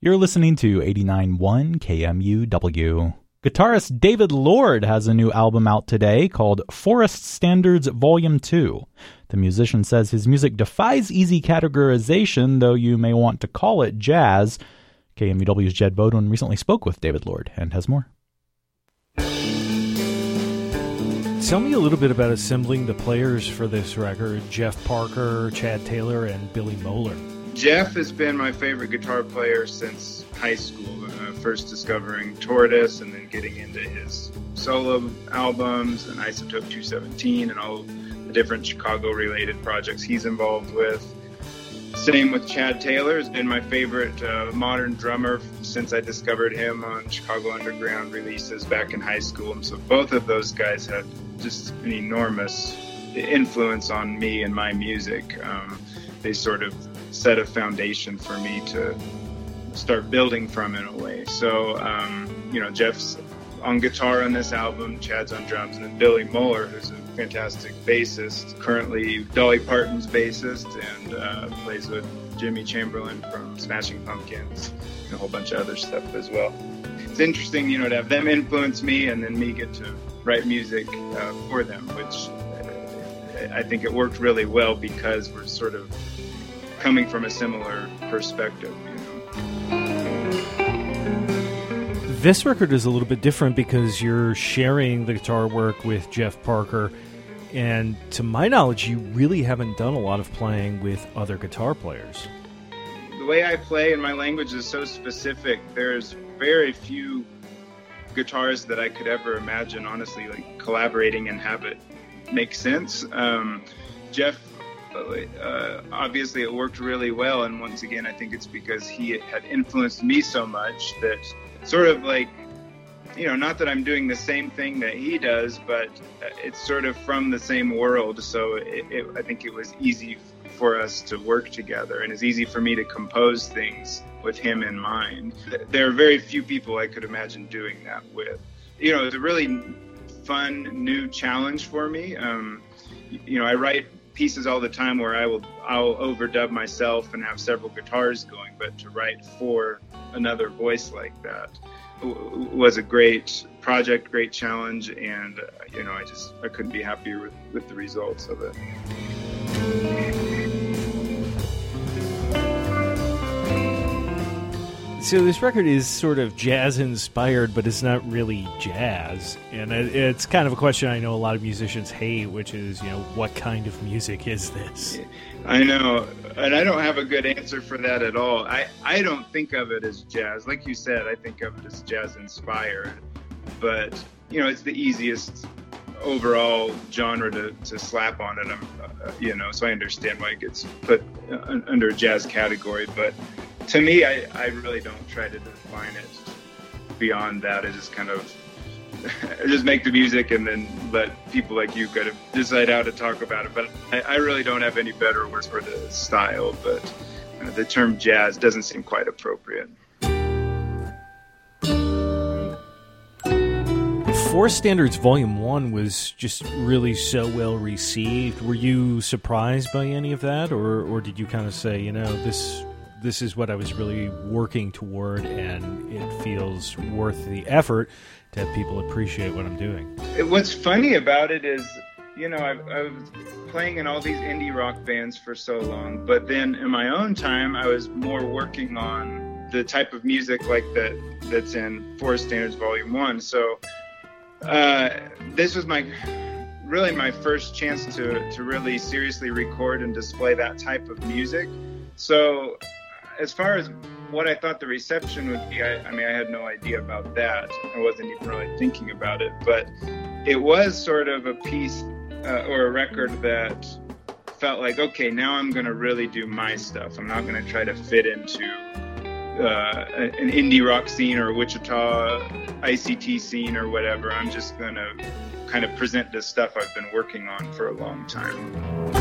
You're listening to 89.1 KMUW. Guitarist David Lord has a new album out today called Forest Standards Volume 2. The musician says his music defies easy categorization, though you may want to call it jazz. KMUW's Jed Bodwin recently spoke with David Lord and has more. Tell me a little bit about assembling the players for this record: Jeff Parker, Chad Taylor, and Billy Moeller. Jeff has been my favorite guitar player since high school, first discovering Tortoise and then getting into his solo albums and Isotope 217 and all the different Chicago-related projects he's involved with. Same with Chad Taylor, has been my favorite modern drummer since I discovered him on Chicago Underground releases back in high school. And so both of those guys had just an enormous influence on me and my music. They sort of set a foundation for me to start building from in a way. So, Jeff's on guitar on this album, Chad's on drums, and then Billy Moeller, who's a fantastic bassist, currently Dolly Parton's bassist, and plays with Jimmy Chamberlain from Smashing Pumpkins and a whole bunch of other stuff as well. It's interesting, to have them influence me and then me get to write music for them, which I think it worked really well because we're sort of coming from a similar perspective, This record is a little bit different because you're sharing the guitar work with Jeff Parker, and to my knowledge, you really haven't done a lot of playing with other guitar players. The way I play and my language is so specific, there's very few guitarists that I could ever imagine, honestly, like collaborating and have it make sense. Jeff, obviously it worked really well, and once again, I think it's because he had influenced me so much that sort of like, not that I'm doing the same thing that he does, but it's sort of from the same world. So I think it was easy for us to work together, and it's easy for me to compose things with him in mind. There are very few people I could imagine doing that with. It's a really fun new challenge for me. I write pieces all the time where I'll overdub myself and have several guitars going, but to write for another voice like that was a great project, great challenge, and I couldn't be happier with the results of it. So this record is sort of jazz-inspired, but it's not really jazz. And it's kind of a question I know a lot of musicians hate, which is, what kind of music is this? I know, and I don't have a good answer for that at all. I don't think of it as jazz. Like you said, I think of it as jazz-inspired. But, it's the easiest overall genre to slap on it, so I understand why it gets put under a jazz category. But to me, I really don't try to define it beyond that. I just kind of just make the music and then let people like you kind of decide how to talk about it. But I really don't have any better words for the style, but the term jazz doesn't seem quite appropriate. Forest Standards Volume 1 was just really so well received. Were you surprised by any of that, or did you kind of say, this is what I was really working toward, and it feels worth the effort to have people appreciate what I'm doing? What's funny about it is, I was playing in all these indie rock bands for so long, but then in my own time, I was more working on the type of music like that's in Forest Standards Volume 1. So this was my first chance to really seriously record and display that type of music. So as far as what I thought the reception would be, I had no idea about that. I wasn't even really thinking about it, but it was sort of a piece or a record that felt like, okay, now I'm going to really do my stuff. I'm not going to try to fit into an indie rock scene or a Wichita ICT scene or whatever. I'm just going to kind of present this stuff I've been working on for a long time.